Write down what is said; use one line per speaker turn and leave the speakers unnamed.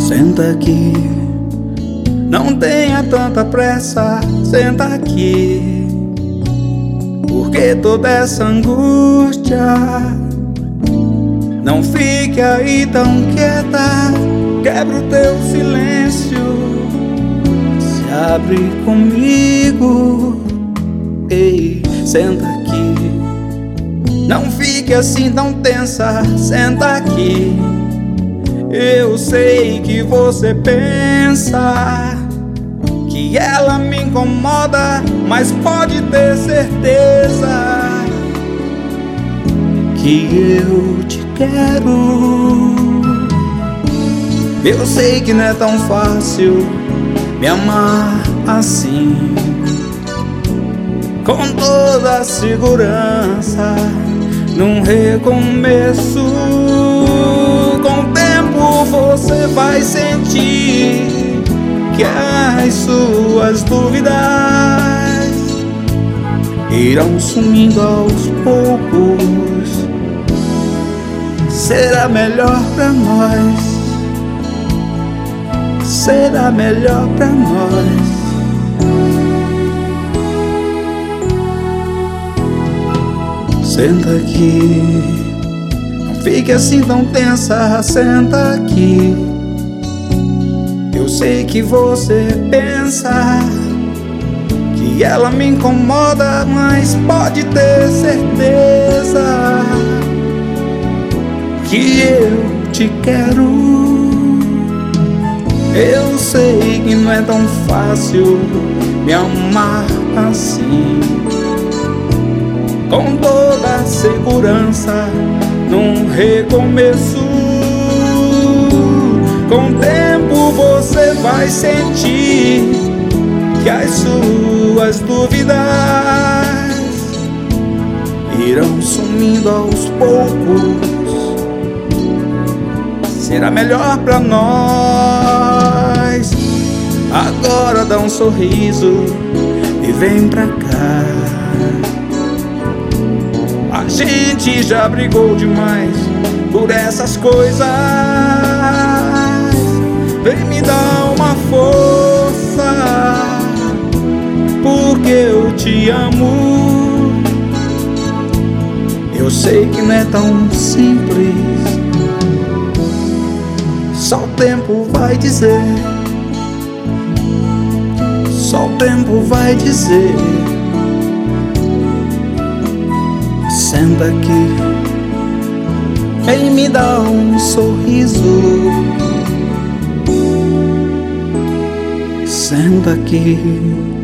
Senta aqui, não tenha tanta pressa, senta aqui. Por que toda essa angústia? Não fique aí tão quieta, quebra o teu silêncio, se abre comigo. Ei, senta aqui, não fique assim tão tensa, senta aqui. Eu sei que você pensa que ela me incomoda, mas pode ter certeza que eu te quero. Eu sei que não é tão fácil me amar assim, com toda a segurança, num recomeço. Com o tempo você vai sentir que as suas dúvidas irão sumindo aos poucos. Será melhor pra nós, será melhor pra nós. Senta aqui, não fique assim tão tensa, senta aqui. Eu sei que você pensa que ela me incomoda, mas pode ter certeza que eu te quero. Eu sei que não é tão fácil me amar assim, com toda a segurança, num recomeço. Com o tempo você vai sentir que as suas dúvidas irão sumindo aos poucos. Será melhor pra nós. Agora dá um sorriso e vem pra cá. A gente já brigou demais por essas coisas. Vem me dar uma força, porque eu te amo. Eu sei que não é tão simples, só o tempo vai dizer, só o tempo vai dizer. Senta aqui, vem me dar um sorriso. Senta aqui.